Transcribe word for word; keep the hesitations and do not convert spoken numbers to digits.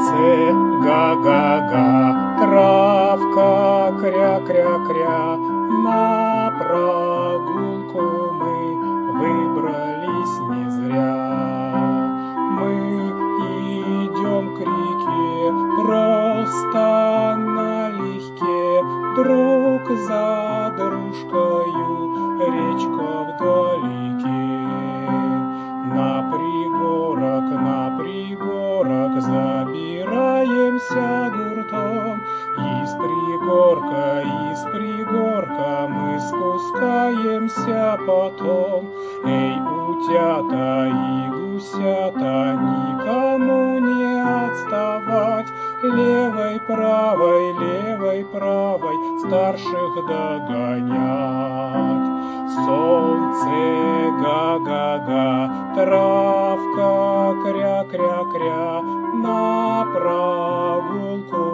Солнце га-га-га, травка кря-кря-кря, на прогулку мы выбрались не зря. Мы идем к реке просто налегке, друг за дружкою, речка вдалеке. На пригорок, на пригорок забираемся гуртом, из пригорка, из пригорка мы спускаемся потом. Эй, утята и гусята, никому не отставать, левой, правой, левой, правой старших догонять. Солнце га-га-га, травка кря-кря-кря, на прогулку